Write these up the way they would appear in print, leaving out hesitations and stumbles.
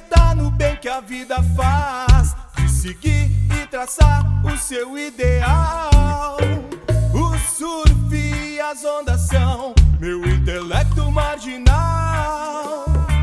acreditar no bem que a vida faz, de seguir e traçar o seu ideal. O surf e as ondas são meu intelecto marginal.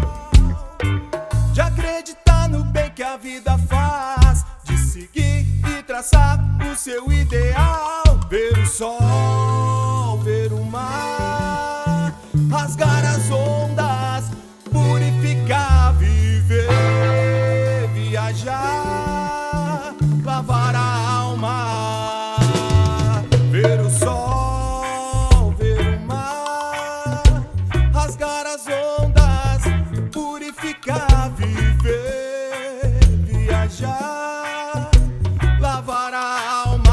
De acreditar no bem que a vida faz, de seguir e traçar o seu ideal. Ver o sol, ver o mar, rasgar as ondas, purificar, viver, viajar, lavar a alma. Ver o sol, ver o mar, rasgar as ondas, purificar, viver, viajar, lavar a alma.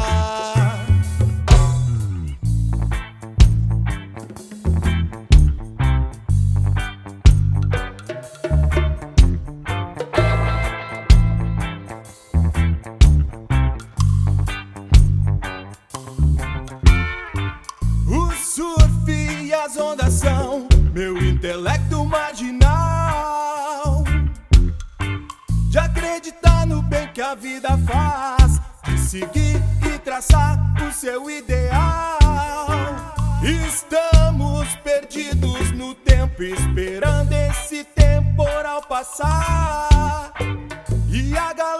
O surf e as ondas são meu intelecto marginal. De acreditar no bem que a vida faz, de seguir e traçar o seu ideal. Estamos perdidos no tempo, esperando esse temporal passar, e a galera